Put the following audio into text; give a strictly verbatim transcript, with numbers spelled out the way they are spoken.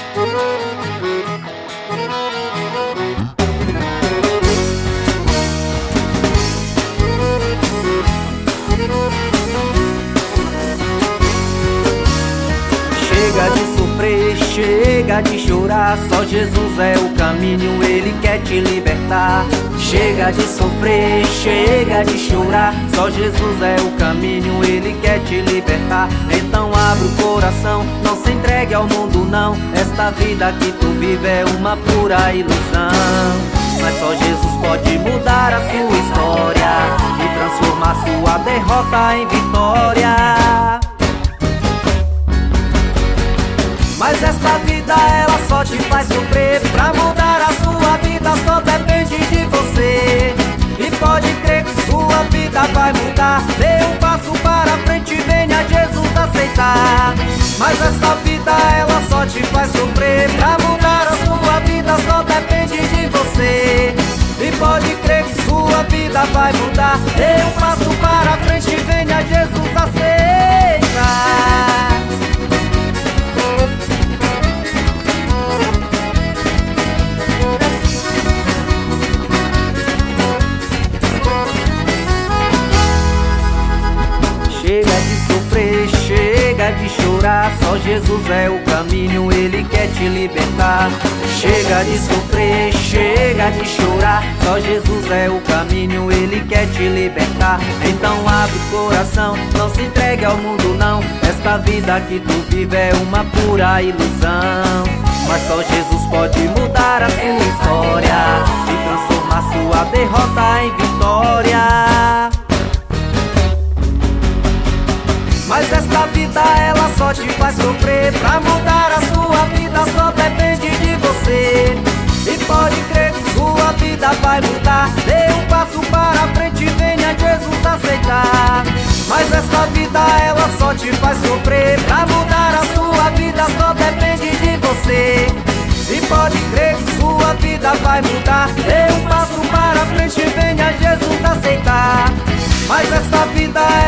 Chega de sofrer, chega de chorar, só Jesus é o caminho, Ele quer te libertar. Chega de sofrer, chega de chorar, só Jesus é o caminho, Ele quer te libertar. Então abre o coração, não se entregue ao mundo não, esta vida que tu vive é uma pura ilusão. Mas só Jesus pode mudar a sua história e transformar sua derrota em vitória. Mas esta vida ela só te faz sofrer, pra mudar a sua vida só depende de você. E pode crer que sua vida vai mudar, dê um passo para frente e venha Jesus aceitar. Mas esta vida ela só te faz sofrer, pra mudar a sua vida só depende de você. E pode crer que sua vida vai mudar, dê um passo para frente e venha Jesus aceitar. Chega de sofrer, chega de chorar, só Jesus é o caminho, Ele quer te libertar. Chega de sofrer, chega de chorar, só Jesus é o caminho, Ele quer te libertar. Então abre o coração, não se entregue ao mundo não, esta vida que tu vive é uma pura ilusão. Mas só Jesus pode mudar a sua história e transformar sua derrota em vitória. Mas esta vida ela só te faz sofrer, pra mudar a sua vida só depende de você. E pode crer que sua vida vai mudar, dê um passo para frente e venha Jesus aceitar. Mas esta vida ela só te faz sofrer, pra mudar a sua vida só depende de você. E pode crer que sua vida vai mudar, dê um passo para frente e venha Jesus aceitar. Mas esta vida